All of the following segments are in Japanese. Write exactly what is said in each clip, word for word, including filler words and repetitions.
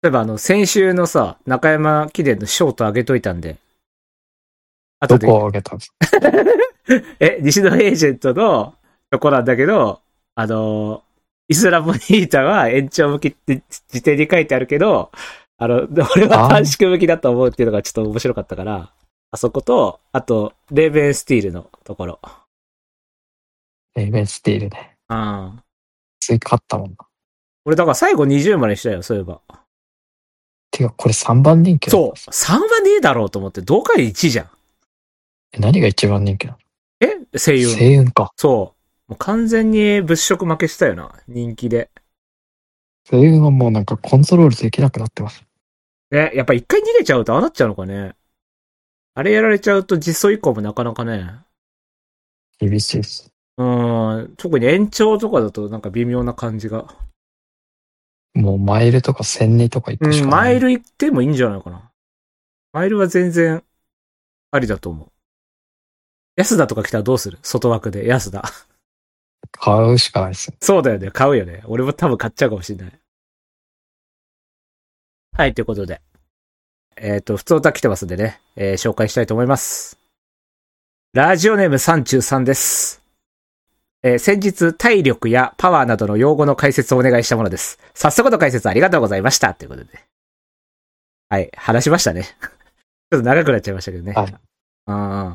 例えばあの、先週のさ、中山記念のショート上げといたんで。 どこを上げたんですか？ え、西野エージェントのとこなんだけど、あの、イスラボニータは延長向きって辞典に書いてあるけど、あの、俺は短縮向きだと思うっていうのがちょっと面白かったから、あそこと、あと、レーベンスティールのところ。 レーベンスティールね。 うん。 つい勝ったもんな。 俺だから最後にじゅうまでしたよ、そういえば。 てか、これさんばん人気だ。 そう。さんばんでいいだろうと思って、同回いちじゃん。 え、何が一番人気なの？ え星雲。 星雲か。 そう。もう完全に物色負けしたよな、人気で。 星雲はもうなんかコントロールできなくなってます。 ね、やっぱ一回逃げちゃうとああなっちゃうのかね。あれやられちゃうと実装以降もなかなかね。 厳しいです。 うん、特に延長とかだとなんか微妙な感じが。 もうマイルとか千二とか行くしかうん、 ない。 マイル行ってもいいんじゃないかな。マイルは全然ありだと思う。安田とか来たらどうする？外枠で安田。 買うしかないですよ。 そうだよね。買うよね。俺も多分買っちゃうかもしれない。はい、ということで。えっ、ー、と、普通歌来てますんでね、えー、紹介したいと思います。ラジオネームさんじゅうさんです。えー、先日、体力やパワーなどの用語の解説をお願いしたものです。早速の解説ありがとうございました。ということで。はい、話しましたね。ちょっと長くなっちゃいましたけどね。 はい。 うん。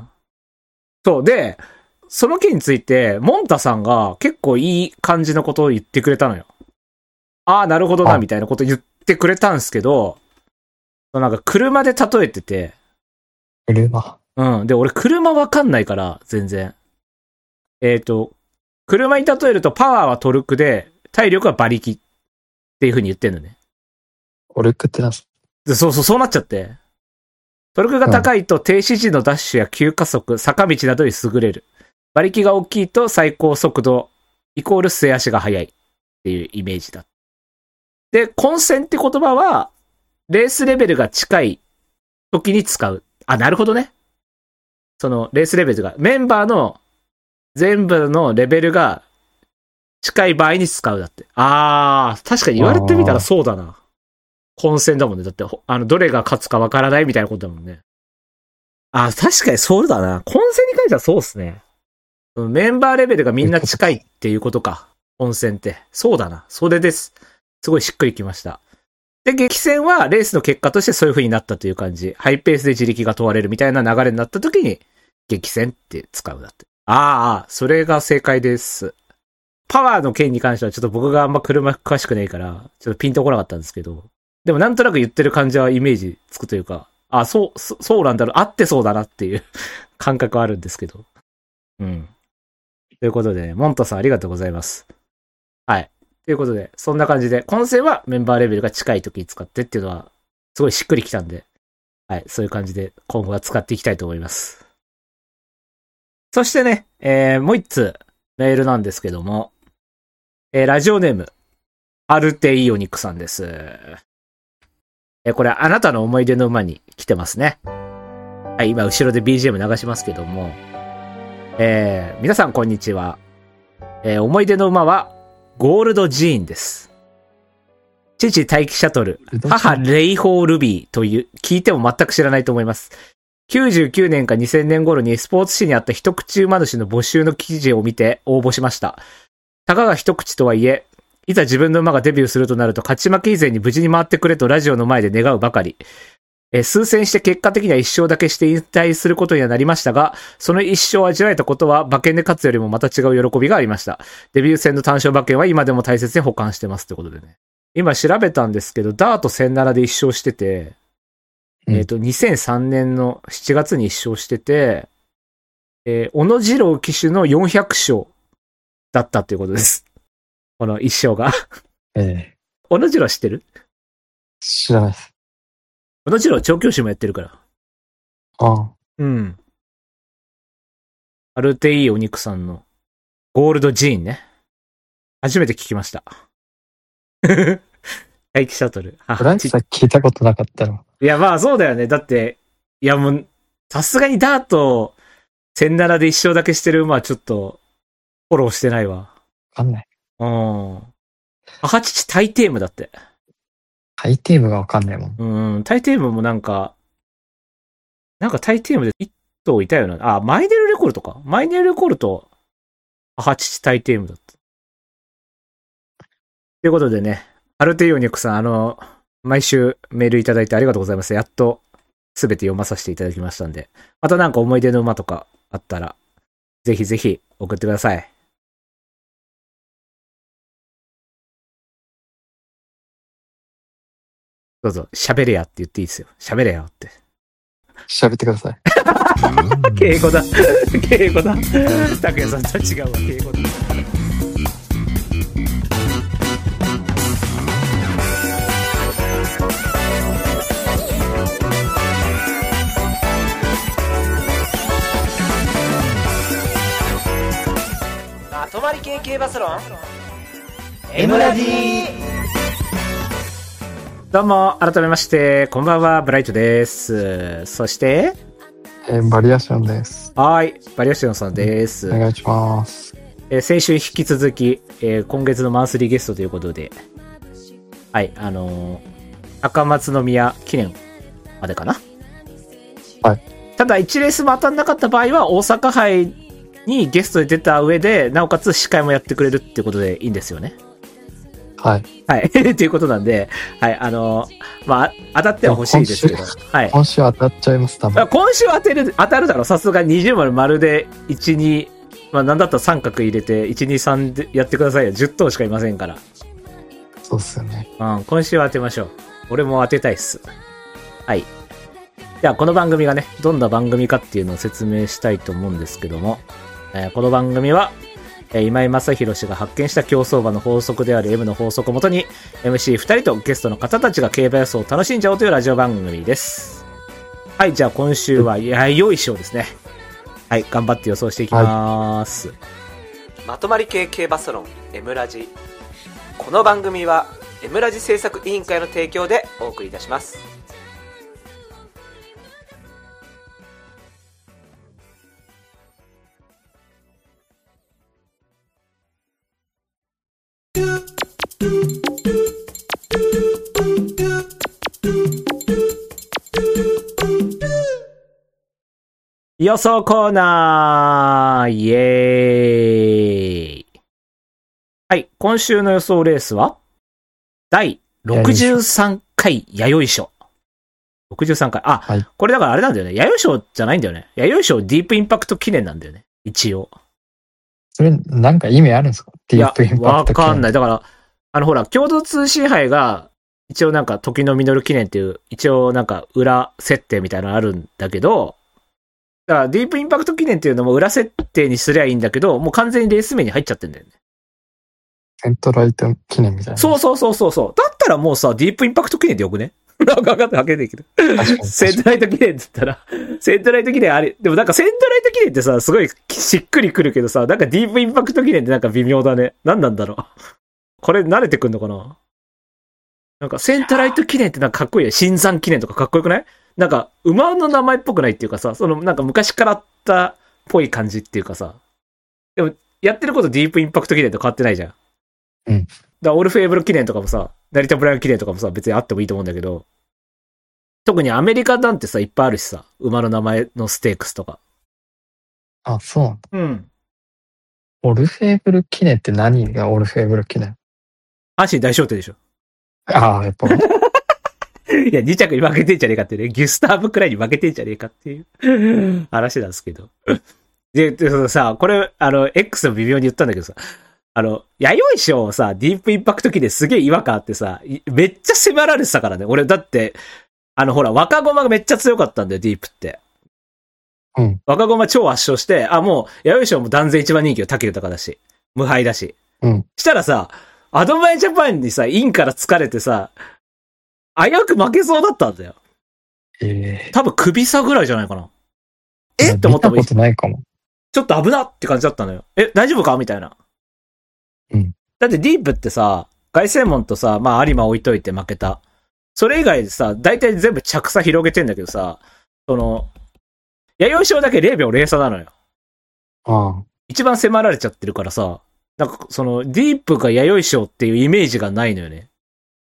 そう、で、その件について、モンタさんが結構いい感じのことを言ってくれたのよ。ああ、なるほどな、みたいなこと言ってくれたんですけど、なんか車で例えてて。 車。 うん。で、俺車わかんないから、全然。えっと、車に例えるとパワーはトルクで、体力は馬力っていう風に言ってんのね。 トルクってなんす？ そうそう、そうなっちゃって。トルクが高いと停止時のダッシュや急加速、坂道などに優れる。馬力が大きいと最高速度イコール末足が速いっていうイメージだ。で、混戦って言葉は、レースレベルが近い時に使う。あ、なるほどね。その、レースレベルが、メンバーの全部のレベルが近い場合に使うだって。あー、確かに言われてみたらそうだな。混戦だもんね。だって、あの、どれが勝つかわからないみたいなことだもんね。あー、確かにそうだな。混戦に関してはそうっすね。メンバーレベルがみんな近いっていうことか。混戦って。そうだな。それです。すごいしっくりきました。で、激戦はレースの結果としてそういう風になったという感じ。ハイペースで自力が問われるみたいな流れになった時に、激戦って使うだって。ああ、それが正解です。パワーの件に関してはちょっと僕があんま車詳しくないから、ちょっとピンとこなかったんですけど、でもなんとなく言ってる感じはイメージつくというか、あ、そう、そそうなんだろう、合ってそうだなっていう感覚はあるんですけど。うん。ということで、モンタさんありがとうございます。はい。ということで、そんな感じで、混戦はメンバーレベルが近い時に使ってっていうのは、すごいしっくりきたんで、はい。そういう感じで今後は使っていきたいと思います。そしてね、えー、もう一つメールなんですけども、えー、ラジオネーム、アルテイオニクさんです。えー、これあなたの思い出の馬に来てますね。はい、今後ろで ビージーエム 流しますけども、えー、皆さんこんにちは。えー、思い出の馬は、ゴールドジーンです。父大気シャトル、母レイホールビーという、聞いても全く知らないと思います。きゅうじゅうきゅうねんかにせんねん頃にスポーツ紙にあった一口馬主の募集の記事を見て応募しました。たかが一口とはいえ、いざ自分の馬がデビューするとなると勝ち負け以前に無事に回ってくれとラジオの前で願うばかり。えー、数戦して結果的には一勝だけして引退することにはなりましたが、その一勝を味わえたことは馬券で勝つよりもまた違う喜びがありました。デビュー戦の単勝馬券は今でも大切に保管してますってことでね。今調べたんですけど、ダートせんななで一勝してて、うん、えっと、にせんさんねんのしちがつに一勝してて、えー、小野次郎騎手のよんひゃく勝だったっていうことです。この一勝が。 ええ。 小野次郎知ってる？ 知らないです。 小野次郎調教師もやってるから。 ああ。 うん。アルテイお肉さんのゴールドジーンね。初めて聞きました。大気シャトル。 フランスは聞いたことなかったの。 いや、まあそうだよね。だって、いやもう、さすがにダートせんななで一勝だけしてる馬はちょっと、フォローしてないわ。わかんない。 うん。母父タイテームだって。 タイテームがわかんないもん。 うん、タイテームもなんか、なんかタイテームで一頭いたよな。あ、マイネルレコルトか。マイネルレコルト、母父タイテームだった。ということでね、アルテイオニックさん、あの、毎週メールいただいてありがとうございます。やっとすべて読まさせていただきましたんで、またなんか思い出の馬とかあったら、ぜひぜひ送ってください。どうぞ、喋れやって言っていいですよ。喋れやって。 喋ってください。 敬語だ。敬語だ。拓也さんとは違うわ、敬語だ。まとまり系系バスロン M ラジー。どうも、改めまして、こんばんは、ブライトです。そして、 えー、バリアションです。 はい、バリアションさんです。 お願いします。 えー、先週引き続き、えー、今月のマンスリーゲストということで、はい、あのー、赤松宮記念までかな。 はい。 ただ、いちレースも当たんなかった場合は、大阪杯にゲストで出た上で、なおかつ司会もやってくれるっていうことでいいんですよね。 はい。 はい。っていうことなんで、はい、あのー、まあ、当たっては欲しいですけど、はい。 今週当たっちゃいます、多分。 今週当てる、当たるだろ、さすがににじゅう丸丸でいち、に、まあ、なんだったら三角入れて、いち、に、さんでやってくださいよ。じゅっ頭しかいませんから。 そうっすよね。 うん、今週は当てましょう。俺も当てたいっす。はい。じゃあ、この番組がね、どんな番組かっていうのを説明したいと思うんですけども、えー、この番組は、えー、今井正弘氏が発見した競走馬の法則である M の法則をもとに エムシーふたりとゲストの方たちが競馬予想を楽しんじゃおうというラジオ番組です。はい、じゃあ今週は弥生賞ですね。はい、頑張って予想していきます。はい、 まとまり系競馬サロン M ラジ。この番組は M ラジ制作委員会の提供でお送りいたします。 予想コーナーイエーイ。はい、今週の予想レースはだいろくじゅうさんかい弥生賞。ろくじゅうさんかい。あ、はい、これだからあれなんだよね。弥生賞じゃないんだよね。弥生賞ディープインパクト記念なんだよね。一応。 それ、なんか意味あるんですか？ディープインパクト記念。いや、 わかんない。だから、あのほら、共同通信杯が、一応なんか時の実る記念っていう、一応なんか裏設定みたいなのあるんだけど、だからディープインパクト記念っていうのも裏設定にすりゃいいんだけど、もう完全にレース名に入っちゃってんだよね。 セントライト記念みたいな。 そうそうそうそうそう。だったらもうさ、ディープインパクト記念でよくね？なんか分かってわけないけど。セントライト記念って言ったら、セントライト記念あれ、でもなんかセントライト記念ってさ、すごいしっくりくるけどさ、なんかディープインパクト記念ってなんか微妙だね。何なんだろう。これ慣れてくんのかな？なんかセントライト記念ってなんかかっこいいよ。新山記念とかかっこよくない？なんか馬の名前っぽくないっていうかさ、そのなんか昔からあったっぽい感じっていうかさ。でもやってることディープインパクト記念と変わってないじゃん。 うん。 だからオルフェーブル記念とかもさ、成田ブライアン記念とかもさ、別にあってもいいと思うんだけど、特にアメリカなんてさ、いっぱいあるしさ、馬の名前のステークスとか。 あ、そうなんだ。 うん。 オルフェーブル記念って何がオルフェーブル記念？ 阪神大賞典でしょ。 ああ、やっぱ。 いや、に着に負けてんじゃねえかってね。ギュスターブくらいに負けてんじゃねえかっていう話なんですけど。で、でさ、これ、あの、X も微妙に言ったんだけどさ、あの、弥生賞をさ、ディープインパクト記ですげえ違和感あってさ、めっちゃ迫られてたからね。俺、だって、あの、ほら、若駒がめっちゃ強かったんだよ、ディープって。 うん。 若駒超圧勝して、あ、もう、弥生賞も断然一番人気よ、武豊だし。無敗だし。 うん。 したらさ、アドバイジャパンにさ、インから疲れてさ、危うく負けそうだったんだよ。 ええー。 多分首差ぐらいじゃないかな。えって思ったもん。 見たことないかも。 ちょっと危なって感じだったのよ。え、大丈夫かみたいな。 うん。 だってディープってさ、凱旋門とさ、まあ有馬置いといて負けた。それ以外でさ、大体全部着差広げてんだけどさ、その、弥生賞だけゼロびょうゼロ差なのよ。 ああ。 一番迫られちゃってるからさ、なんかその、ディープが弥生賞っていうイメージがないのよね。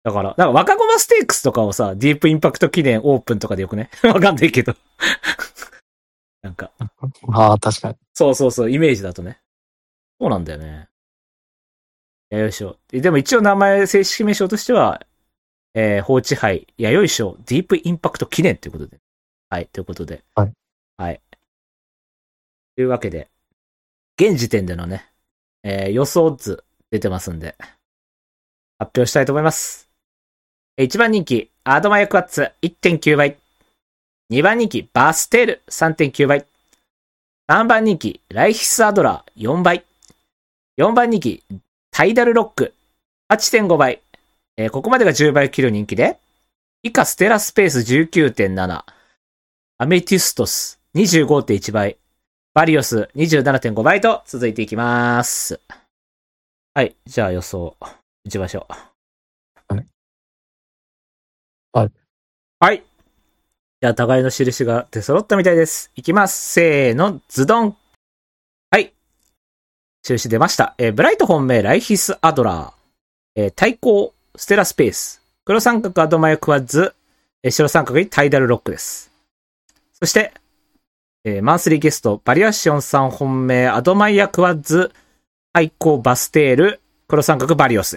だから、なんか若駒ステークスとかをさ、ディープインパクト記念オープンとかでよくねわかんないけど。なんか。 ああ、確かに。 そうそうそう、イメージだとね。そうなんだよね。弥生賞。でも一応名前、正式名称としては、えー、放置杯、弥生賞、ディープインパクト記念ということで。はい、ということで。 はい。 はい。というわけで、現時点でのね、えー、予想図出てますんで、発表したいと思います。いちばん人気、アドマイヤクワッツ いってんきゅう 倍。にばん人気、バステール さんてんきゅう 倍。さんばん人気、ライヒスアドラーよんばい。よんばん人気、タイダルロック はちてんご 倍。えー、ここまでがじゅうばいを切る人気で、以下ステラスペース じゅうきゅうてんなな。アメティストス にじゅうごてんいち 倍。バリオス にじゅうななてんご 倍と続いていきます。はい。じゃあ予想、打ちましょう。 はい。はい。 はい。じゃあ、互いの印が出揃ったみたいです。いきます。せーの、ズドン。はい。印出ました。えー、ブライト本命、ライヒスアドラー。えー、対抗、ステラスペース。黒三角アドマイヤクワッズ。えー、白三角にタイダルロックです。そして、えー、マンスリーゲスト、バリアシオンさん本命、アドマイヤクワッズ。対抗、バステール。黒三角バリオスです。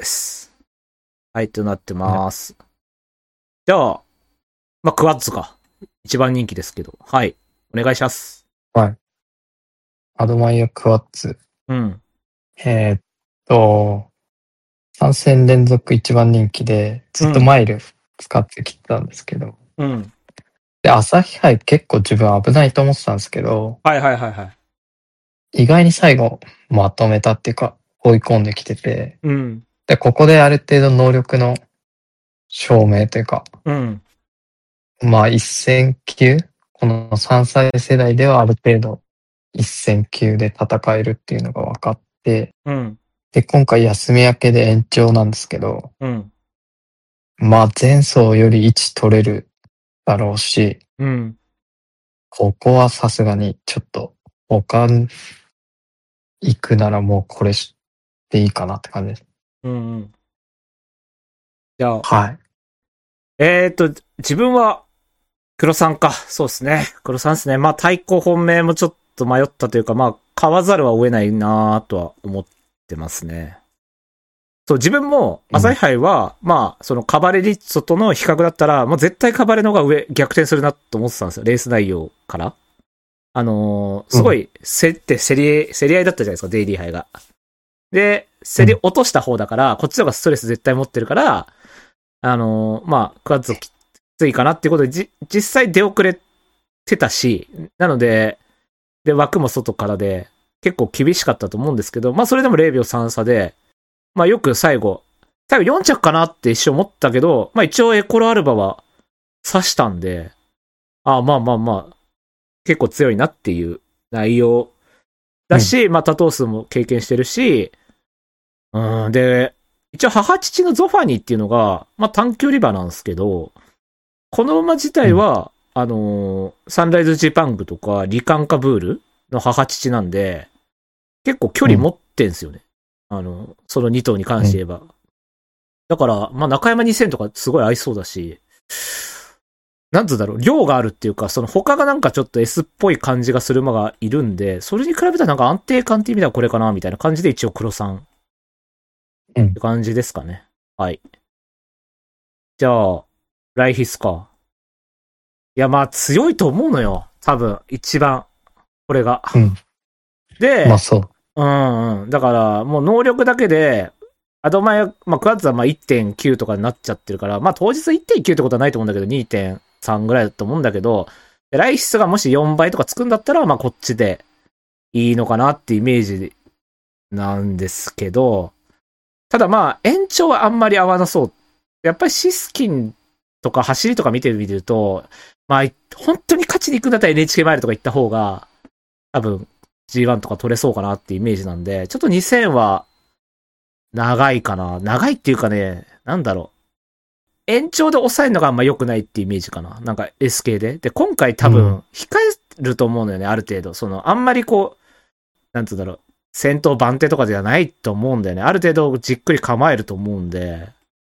はい、となってます。はい、じゃあ、まあ、クワッズか。一番人気ですけど。はい。お願いします。 はい。アドマイヤクワッツ。 うん。 えー、っと、さん戦連続一番人気で、ずっとマイル使ってきてたんですけど。 うん。 で、朝日杯結構自分危ないと思ってたんですけど。 はいはいはいはい。 意外に最後まとめたっていうか、追い込んできてて。 うん。 で、ここである程度能力の証明というか。 うん。 まあ一戦級、このさんさい世代ではある程度一戦級で戦えるっていうのが分かって、 うん、 で、今回休み明けで延長なんですけど、 うん、 まあ前走より位置取れるだろうし、 うん、 ここはさすがにちょっと他行くならもうこれでいいかなって感じです。 うん、うん。じゃあ、 はい。 えーと、自分は黒さんか。そうですね。黒さんですね。まあ対抗本命もちょっと迷ったというか、まあ買わざるは得ないなとは思ってますね。そう、自分も朝日杯は、うん、まあそのカバレリッツォとの比較だったら、もう絶対カバレの方が上、逆転するなと思ってたんですよ。レース内容から。あのー、すごい、競って競り、競り合いだったじゃないですか、デイリー杯が。で、競り落とした方だから、うん、こっちの方がストレス絶対持ってるから、あのー、まあ、クワッズきついかなっていうことで、じ、実際出遅れてたし、なので、で、枠も外からで、結構厳しかったと思うんですけど、まあ、それでもれいびょうさん差で、まあ、よく最後、最後よん着かなって一瞬思ったけど、まあ、一応エコロアルバは刺したんで、ああ、まあまあまあ、結構強いなっていう内容だし、うん、まあ、多頭数も経験してるし、うん、で、一応母父のゾファニーっていうのが、まあ、短距離馬なんですけど、この馬自体は、うん、あのー、サンライズジパングとか、リカンカブールの母父なんで、結構距離持ってんすよね。うん、あの、そのに頭に関して言えば。うん、だから、まあ、中山にせんとかすごい合いそうだし、なんつうんだろう、量があるっていうか、その他がなんかちょっと S っぽい感じがする馬がいるんで、それに比べたらなんか安定感っていう意味ではこれかな、みたいな感じで一応黒さん。 うん。 って感じですかね。はい。じゃあ、ライヒスか。いや、まあ強いと思うのよ。多分、一番。これが。 うん。 で、 まあそう。 うんうん。だから、もう能力だけで、アドマイヤ、まあクワッツはまあ いってんきゅう とかになっちゃってるから、まあ当日 いってんきゅう ってことはないと思うんだけど、にてんさん ぐらいだと思うんだけど、ライヒスがもしよんばいとかつくんだったら、まあこっちでいいのかなってイメージなんですけど、ただまあ延長はあんまり合わなそう。やっぱりシスキンとか走りとか見てみると、まあ本当に勝ちに行くんだったら エヌエイチケー マイルとか行った方が、多分 ジーワン とか取れそうかなってイメージなんで、ちょっとにせんは長いかな。長いっていうかね、なんだろう。延長で抑えるのがあんま良くないってイメージかな。なんか S 系で。で、今回多分控えると思うのよね、ある程度。その、あんまりこう、なんつうんだろう。戦闘番手とかではないと思うんだよね。ある程度じっくり構えると思うんで。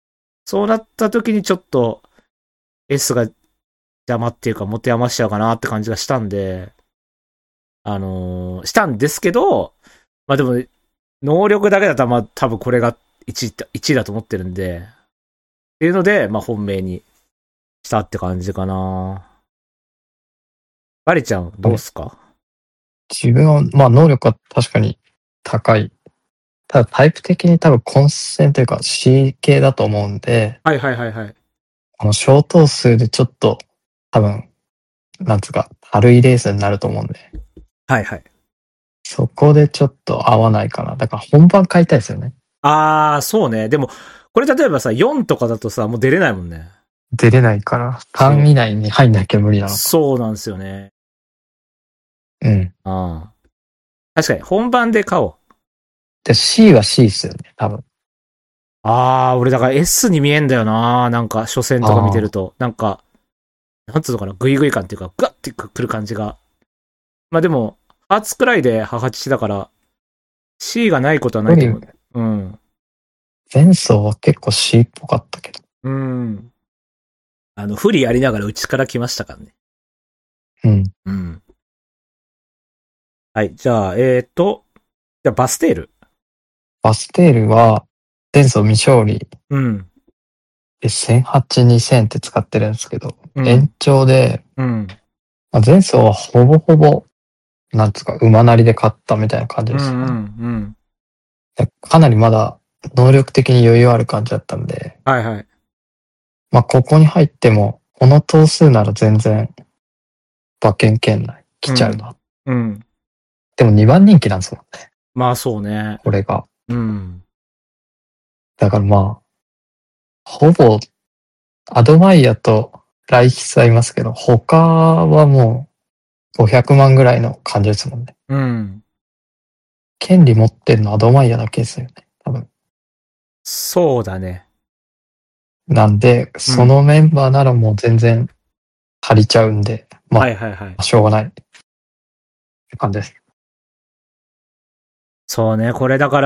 そうなった時にちょっと S が邪魔っていうか持て余しちゃうかなって感じがしたんで、あのー、したんですけど、まあでも、能力だけだったらまあ多分これがいちい、いちいだと思ってるんで、っていうので、まあ本命にしたって感じかな。バリちゃんどうすか？ 自分は、まあ能力は確かに高い。ただタイプ的に多分混戦というか C 系だと思うんで、 はいはいはいはい。 この小頭数でちょっと多分、なんつうか、軽いレースになると思うんで、 はいはい。 そこでちょっと合わないかな。だから本番買いたいですよね。 あー、そうね。でも、これ例えばさ、よんとかだとさ、もう出れないもんね。 出れないから、ターン以内に入んなきゃ無理なのか。 そうなんですよね。 うん。 ああ。確かに、本番で買おう。 で、C は C っすよね、多分。 ああ、俺だから S に見えんだよな。なんか、初戦とか見てると。なんか、なんつうのかな、グイグイ感っていうか、ガッてくる感じが。まあでも、ハーツくらいで母父だから、C がないことはないと思う。うん。 前走は結構 C っぽかったけど。 うん。あの、不利やりながら内から来ましたからね。 うん。 うん。はい、じゃあ、えーと、じゃあバステール。 バステールは、前走未勝利うん。 でせんはち、にせんって使ってるんですけど、 うん延長で、 うん。 まあ、前走はほぼほぼ、なんつうか、馬なりで勝ったみたいな感じですね。 うんうんうん。 でかなりまだ能力的に余裕ある感じだったんで、 はいはい。 まあここに入っても、この頭数なら全然、馬券圏内来ちゃうな。 うん。 でもにばん人気なんですもんね、 まあそうね。 これが。 うん。 だからまあ、ほぼ、アドマイヤとライヒスはいますけど、他はもうごひゃくまんぐらいの感じですもんね。 うん。 権利持ってるのアドマイヤだけですよね、多分。 そうだね。 なんで、そのメンバーならもう全然足りちゃうんで、まあ、 はいはいはい。 しょうがない。って感じです。 そうね、これだから、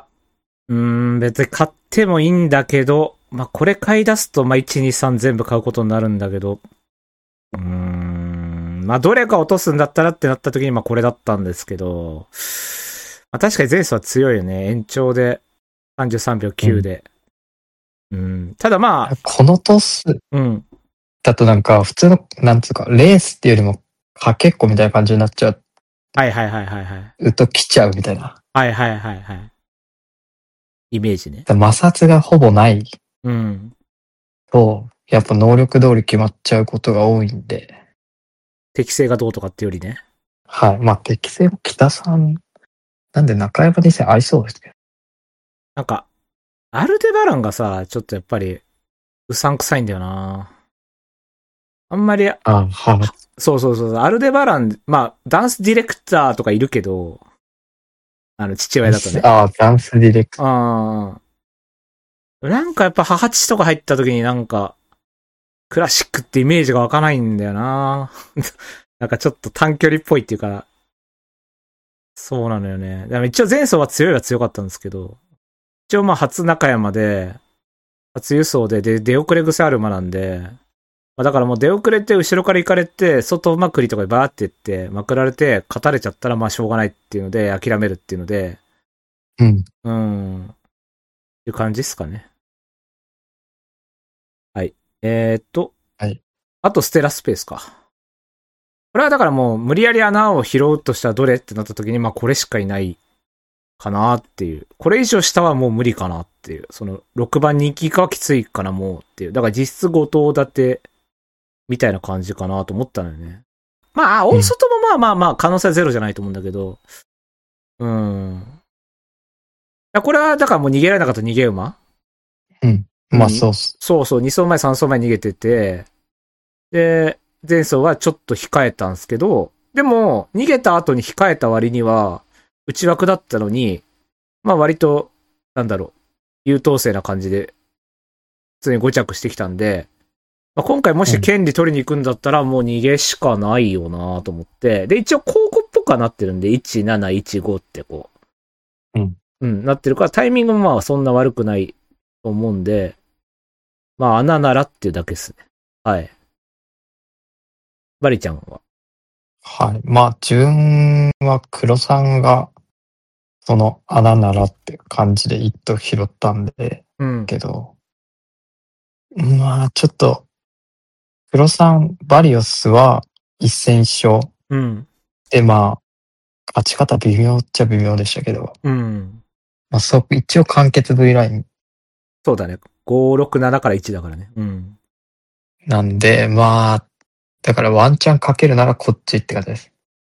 うーん、別に買ってもいいんだけど、まあこれ買い出すと、まあいち、に、さん全部買うことになるんだけど、うーん、まあどれか落とすんだったらってなった時に、まあこれだったんですけど、まあ確かに前走は強いよね。延長でさんじゅうさんびょうきゅうで。うん、うんただまあ、 このトスうん。 だとなんか普通の、なんつうか、レースっていうよりもかけっこみたいな感じになっちゃはいはいはいはいはい。 うと来ちゃうみたいな。 はいはいはいはい。イメージね。 摩擦がほぼないうん。 と、やっぱ能力通り決まっちゃうことが多いんで。 適性がどうとかってよりね。 はい。まあ適正も北さん、なんで中山にせ合いそうですけど。 なんか、アルデバランがさ、ちょっとやっぱり、うさんくさいんだよな。あんまり、 ああ、はそうそうそう、アルデバラン、まあ、ダンスディレクターとかいるけど、あの、父親だとね。 ああ、ダンスディレクター。 ああ。なんかやっぱ母父とか入った時になんか、クラシックってイメージが湧かないんだよな。なんかちょっと短距離っぽいっていうか、そうなのよね。でも一応前走は強いは強かったんですけど、一応まあ初中山で、初輸送で、で、出遅れ癖ある馬なんで、まあ、だからもう出遅れて後ろから行かれて、外まくりとかでバーって行って、まくられて、勝たれちゃったらまあしょうがないっていうので、諦めるっていうので、 うん。 うん。っていう感じっすかね。はい。えー、っと。 はい。 あとステラスペースか。これはだからもう無理やり穴を拾うとしたらどれってなった時に、まあこれしかいないかなっていう。これ以上下はもう無理かなっていう。そのろくばん人気以下はきついかなもうっていう。だから実質ご頭立てみたいな感じかなと思ったのよね。まあ、大外もまあまあまあ可能性はゼロじゃないと思うんだけど。うん。これはだからもう逃げられなかった逃げ馬うん。まあそうっす。 そうそう、に走前さん走前逃げてて、で、前走はちょっと控えたんですけど、でも、逃げた後に控えた割には、内枠だったのに、まあ割と、なんだろう、優等生な感じで、普通にご着してきたんで、まあ、今回もし権利取りに行くんだったら、もう逃げしかないよなと思って、で、一応交互っぽくはなってるんで、いち、なな、いち、ごってこう。うん。 うん、なってるから、タイミングもまあそんな悪くないと思うんで、 まあ穴ならっていうだけですね。はい。バリちゃんは？ はい。まあ自分は黒さんがその穴ならって感じで一頭拾ったんで、 うん。 けど、まあちょっと、黒さん、バリオスは一戦一勝。 うん。 で、まあ、勝ち方微妙っちゃ微妙でしたけど、 うん。 まあそう、一応完結 V ラインそうだね。ご、ろく、ななからいちだからね。うん。 なんで、まあ、だからワンチャンかけるならこっちって感じです。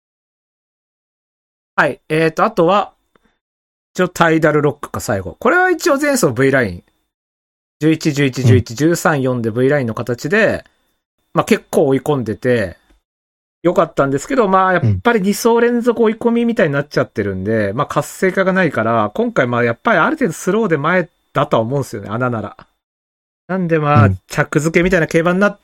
はい。えーと、あとは、一応タイダルロックか最後。これは一応前走 V ライン。じゅういち、じゅういち、じゅういち、じゅうさん、よんで V ラインの形で、まあ結構追い込んでて、良かったんですけど、まあやっぱりに走連続追い込みみたいになっちゃってるんで、まあ活性化がないから、今回まあやっぱりある程度スローで前だとは思うんですよね、穴なら。なんでまあ、着付けみたいな競馬になって、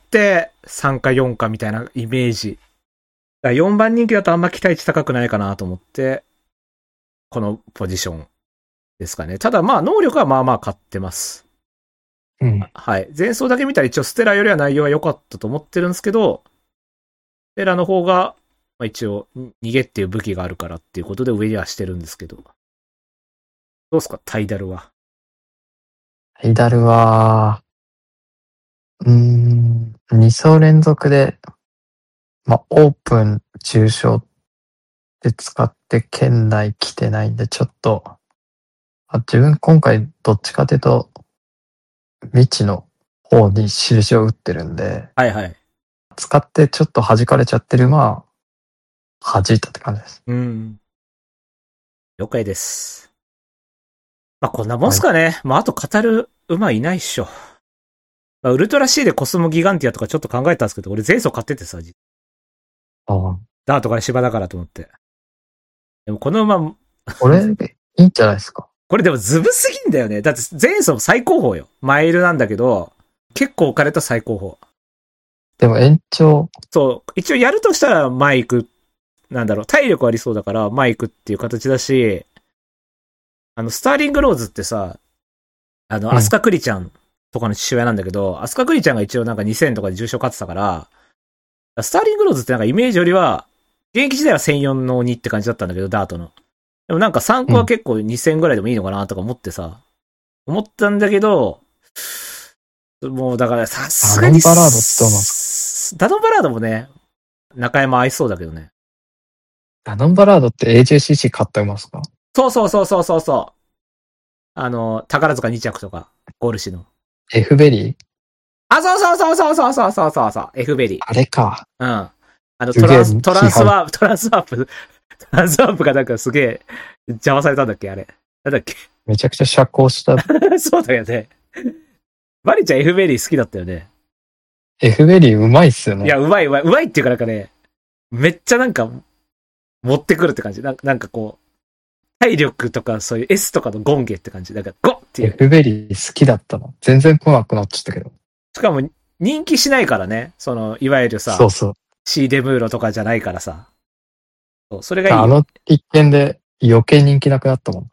さんかよんかみたいなイメージ。だよんばん人気だとあんま期待値高くないかなと思って、このポジションですかね。ただまあ能力はまあまあ勝ってます。 うん。 はい。前走だけ見たら一応ステラよりは内容は良かったと思ってるんですけど、ステラの方が、まあ、一応逃げっていう武器があるからっていうことで上にはしてるんですけど。どうですか、タイダルは。 タイダルは、うーん、に走連続で、まあ、オープン、重賞で使って県内来てないんで、ちょっと、あ自分今回どっちかというと、未知の方に印を打ってるんで、 はいはい。 使ってちょっと弾かれちゃってる馬は、弾いたって感じです。 うん。了解です。まあ、こんなもんすかね。はい、まあ、あと語る馬いないっしょ。まあ、ウルトラ C でコスモギガンティアとかちょっと考えたんですけど、俺前走買っててさ、 ああ。 ダートから芝だからと思って。でもこの馬、 これ、いいんじゃないですか。 これでもズブすぎんだよね。だって前走最高峰よ。マイルなんだけど、結構置かれた最高峰。 でも延長。 そう、一応やるとしたら前行く。なんだろう、体力ありそうだから前行くっていう形だし、あの、スターリングローズってさ、あの、アスカクリちゃんとかの父親なんだけど、うん、アスカクリちゃんが一応なんかにせんとかで重賞勝ってたから、スターリングローズってなんかイメージよりは、現役時代はせんよんのにって感じだったんだけど、ダートの。でもなんか参考は結構にせんぐらいでもいいのかなとか思ってさ、うん、思ったんだけど、もうだからさすがに。 ダノンバラードってどうなんですか？ダノンバラードもね、中山合いそうだけどね。 ダノンバラードって エージェーシーシー 買ってますか？ そうそうそうそうそうそう。あの、宝塚に着とか、ゴールシの。 エフベリー？ あ、そうそうそうそうそうそうそうそうそう、エフベリー。 あれか。 うん。あの、トランス、トランスワープ、トランスワープ、トランスワープがなんかすげえ邪魔されたんだっけあれ。なんだっけめちゃくちゃ遮光した。 そうだよね。バリちゃんエフベリー好きだったよね。 エフベリーうまいっすよね。 いや、うまいうまい。うまいっていうかなんかね、めっちゃなんか、持ってくるって感じ。なんか、なんかこう、体力とかそういう S とかのゴンゲって感じ。なんかゴッっていう。 エフベリー好きだったの。全然来なくなっちゃったけど。 しかも人気しないからね。その、いわゆるさ、 そうそう。 シーデムーロとかじゃないからさ。そう、それがいい。 あの一件で余計人気なくなったもん。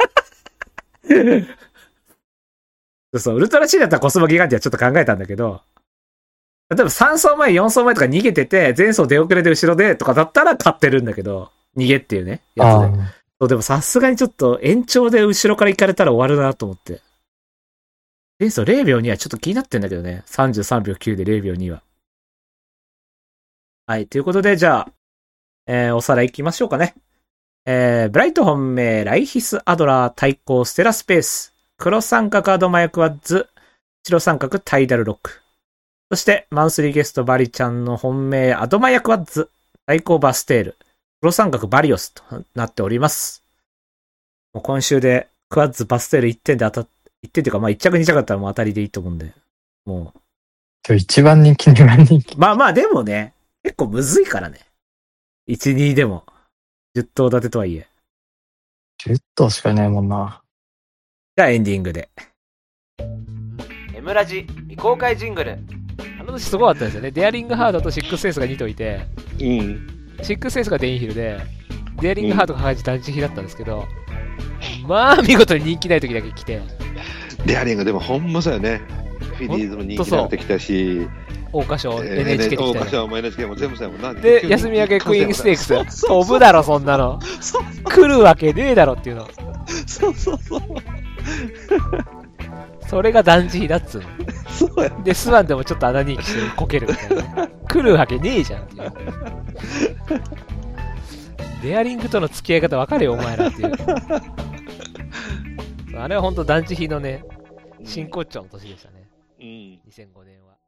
そうそう、ウルトラ C だったらコスモギガンティはちょっと考えたんだけど、例えばさん走前、よん走前とか逃げてて、前走出遅れて後ろでとかだったら勝ってるんだけど、逃げっていうね、やつで。そうでもさすがにちょっと延長で後ろから行かれたら終わるなと思って。前走ゼロびょうにはちょっと気になってんだけどね。さんじゅうさんびょうきゅうでゼロびょうには。はい、ということで、じゃあ、えー、おさらい行きましょうかね。えー、ブライト本命、ライヒス・アドラー、対抗ステラスペース、黒三角アドマ役ワッズ、白三角タイダルロック。そして、マンスリーゲストバリちゃんの本命、アドマ役ワッズ、対抗バステール、黒三角バリオスとなっております。もう今週で、クワッズバステールいってんで当たっ、いってんっていうか、まあいっ着に着だったらもう当たりでいいと思うんで。もう。一番人気、二番人気。 まあまあでもね、結構むずいからね。いち、にでも。じゅっ頭立てとはいえ。 じゅっ頭しかいないもんな。 じゃあエンディングで。 エムラジ未公開ジングル。 あの年すごかったですよね。デアリングハードとシックスエースがに頭いて、 うん、 シックスエースがデインヒルで、デアリングハードが初団地比だったんですけど、うん、まあ見事に人気ない時だけ来て。 デアリングでもほんまそうよね。 フィリーズも人気になってきたし、 桜花賞、 えーエヌエイチケー桜で来たよ。 花賞も エヌエイチケー も全部そうやもんな。 で、休み明けクイーンステークス。 そうそう飛ぶだろ、そんなの。 そう来るわけねえだろっていうの。 そうそうそう。 それが断食だっつうの。 そうや。 で、スワンでもちょっと穴にしてこけるみたいな。来るわけねえじゃんっていう。デアリングとの付き合い方分かれよ、お前らっていう。あれは本当団地比のね、真骨頂の年でしたね。 うん。 にせんごねんは。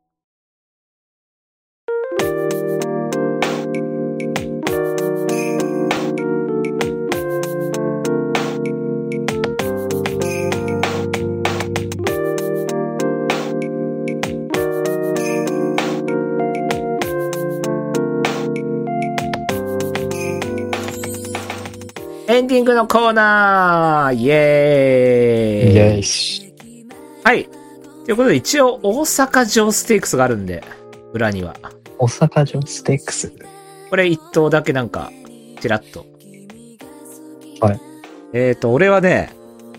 エンディングのコーナーイエーイイエーイし。 はい。ということで、一応、大阪城ステークスがあるんで、裏には。 大阪城ステークス。 これ一頭だけなんか、ちらっと。 はい。 えーと、俺はね、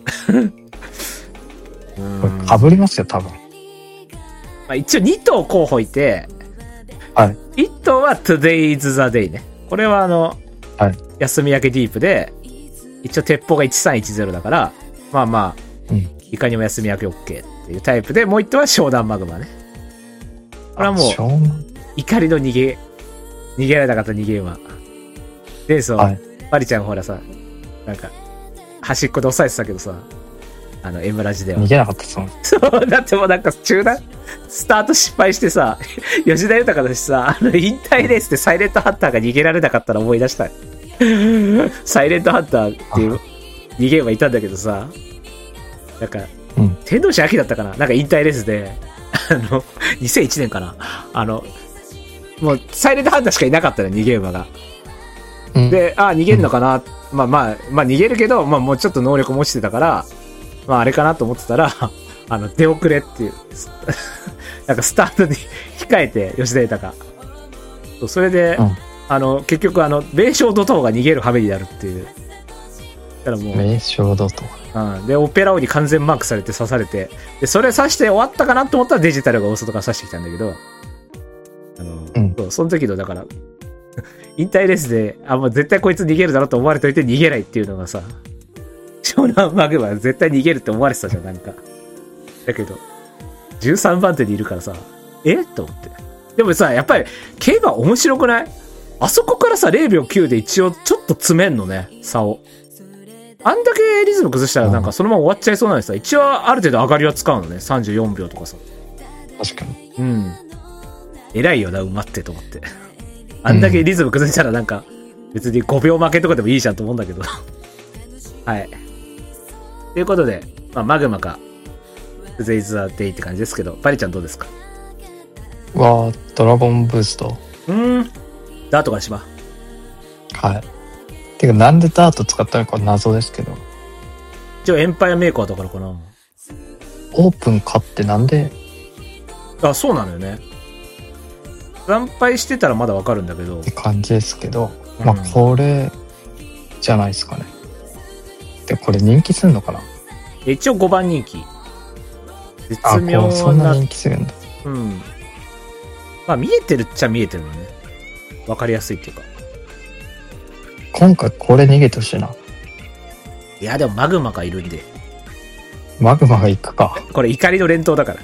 うーこんれ被りますよ、多分。 まあ、一応に頭候補いて、 はい。 いっ頭は Today's the Day ね。これはあの、 はい。 休み明けディープで、一応鉄砲がいちさんいちゼロだから、まあまあ、 うん。 いかにも休み明け OK っていうタイプで、もう一頭は湘南マグマね。これはもう、 湘南怒りの逃げ、逃げられなかった逃げ馬。で、そう、 はい。 バリちゃんほらさ、なんか、端っこで押さえてたけどさ、あの、エムラジでは逃。げなかったですもん。 そう、だってもうなんか中断スタート失敗してさ、吉田豊だしさ、あの、引退レースでサイレントハンターが逃げられなかったら思い出した。サイレントハンターっていう逃げ馬いたんだけどさ、なんか、 うん。 天童市秋だったかな、なんか引退レースで、あの、にせんいちねんかな、あの、もうサイレントハンターしかいなかったの、逃げ馬が。 うん、 で、あ、逃げるのかな、うん、まあまあ、まあ逃げるけど、まあもうちょっと能力も落ちてたから、まああれかなと思ってたら、あの、出遅れっていう、なんかスタートに控えて、吉田豊。そうそれで、 うん、 あの、結局あの、名将怒涛が逃げる羽目になるっていう。だからもう、 名称だと。 うん。で、オペラ王に完全マークされて刺されて、で、それ刺して終わったかなと思ったらデジタルが大外から刺してきたんだけど、あの、 うん、 そう、その時の、だから、引退レースで、あ、もう絶対こいつ逃げるだろうと思われておいて逃げないっていうのがさ、湘南マグマは絶対逃げるって思われてたじゃん、なんか。だけど、じゅうさんばん手にいるからさ、えと思って。でもさ、やっぱり、競馬面白くない？あそこからさ、ゼロびょうきゅうで一応ちょっと詰めんのね、差を。あんだけリズム崩したらなんかそのまま終わっちゃいそうなんでさ、一応ある程度上がりは使うのね、さんじゅうよんびょうとかさ。 確かに。 うん。偉いよな、馬ってと思って。あんだけリズム崩したらなんか、別にごびょう負けとかでもいいじゃんと思うんだけど。はい。ということで、まあ、マグマか、ゼイズアデイって感じですけど、パリちゃんどうですか？ わー、ドラゴンブースト。 うーん。ダートからしま。 はい。てか、なんでダート使ったのか謎ですけど。 一応エンパイアメーカーだからかな。 オープン買ってなんで？ あ、そうなのよね。惨敗してたらまだわかるんだけど。 って感じですけど、 うん、 まあ、これ、じゃないですかね。で、これ人気すんのかな？ 一応ごばん人気。絶あ、 妙な。 こうそんな人気するんだ。 うん。まあ見えてるっちゃ見えてるのね。わかりやすいっていうか。 今回これ逃げてほしいな。 いやでもマグマがいるんで。 マグマが行くか。 これ怒りの連投だから。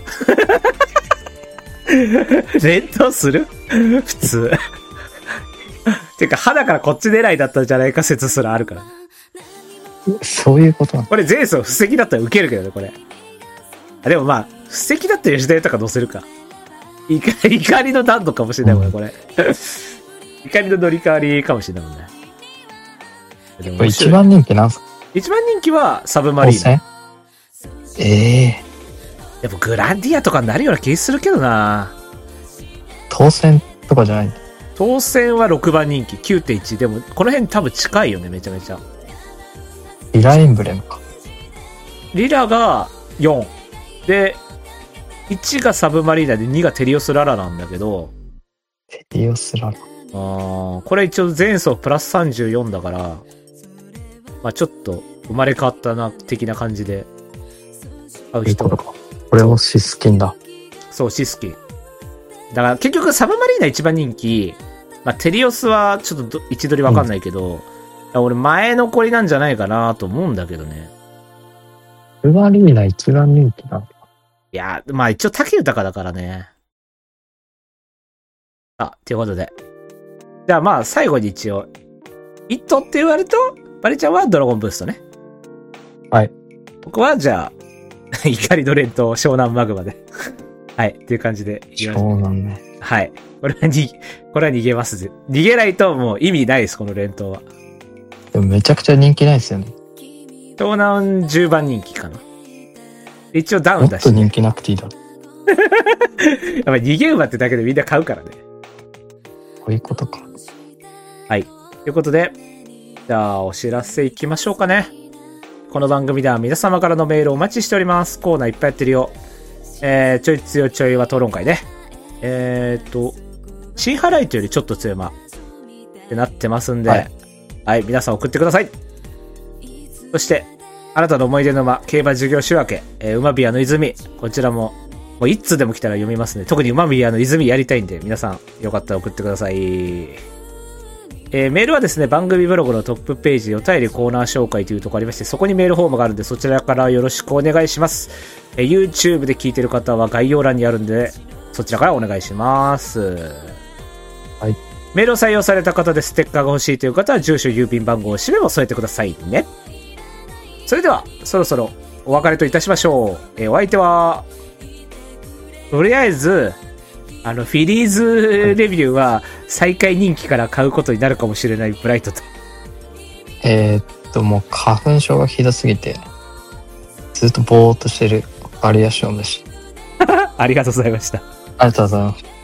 連投する？普通。てか肌からこっち狙いだったんじゃないか説すらあるから。 そういうことなの？ これ前走布石だったらウケるけどね、これ。あでもまあ、布石だったら吉田豊乗せるか。怒り、怒りの弾道かもしれないもんね、これ。怒りの乗り換わりかもしれないもんね。でも一番人気なんすか？ 一番人気はサブマリーノ。 ええー。やっぱグランディアとかになるような気するけどな。 当選とかじゃない？ 当選はろくばん人気 きゅうてんいち。でもこの辺多分近いよね、めちゃめちゃ。 リラエンブレムか。 リラがよんでいちがサブマリーナでにがテリオスララなんだけど、 テリオスララ、 あこれ一応前走プラスさんじゅうよんだから、まあちょっと生まれ変わったな的な感じで買う人が。 これもシスキンだ。 そう、シスキン。だから結局サブマリーナ一番人気、まあ、テリオスはちょっと位置取りわかんないけど、うん、俺前残りなんじゃないかなと思うんだけどね。 サブマリーナ一番人気なの？ いや、まあ一応竹豊だからね。あ、ということで。じゃあまあ最後に一応、イットって言われると、バリちゃんはドラゴンブーストね。 はい。 僕はじゃあ、怒りの連投、湘南マグマで。はい。っていう感じで。 湘南ね。 はい。これはに、これは逃げますぜ。逃げないともう意味ないです、この連投は。 でもめちゃくちゃ人気ないですよね。 湘南じゅうばん人気かな。一応ダウンだし、 ね。もっと人気なくていいだろ。 やっぱり逃げ馬ってだけでみんな買うからね。 こういうことか。 はい。ということで、じゃあお知らせいきましょうかね。この番組では皆様からのメールをお待ちしております。コーナーいっぱいやってるよ。えー、ちょい強ちょいは討論会ね。えーと、新ハライトよりちょっと強い馬ってなってますんで、はい、はい、皆さん送ってください。そして、あなたの思い出の馬、競馬授業仕分け、えー、馬ビアの泉、こちらも、もういつでも来たら読みますね。特に馬ビアの泉やりたいんで、皆さんよかったら送ってください。えー、メールはですね、番組ブログのトップページ、お便りコーナー紹介というところありまして、そこにメールフォームがあるんで、そちらからよろしくお願いします。えー、YouTube で聞いてる方は概要欄にあるんで、そちらからお願いします。 はい。 メールを採用された方でステッカーが欲しいという方は、住所、郵便番号、氏名も添えてくださいね。それでは、そろそろお別れといたしましょう。えー、お相手は、とりあえず、あの、フィリーズレビューは最下位人気から買うことになるかもしれないブライトと。 えー、っと、もう花粉症がひどすぎて、ずっとぼーっとしてるバリアションだし。 ありがとうございました。 ありがとうございます。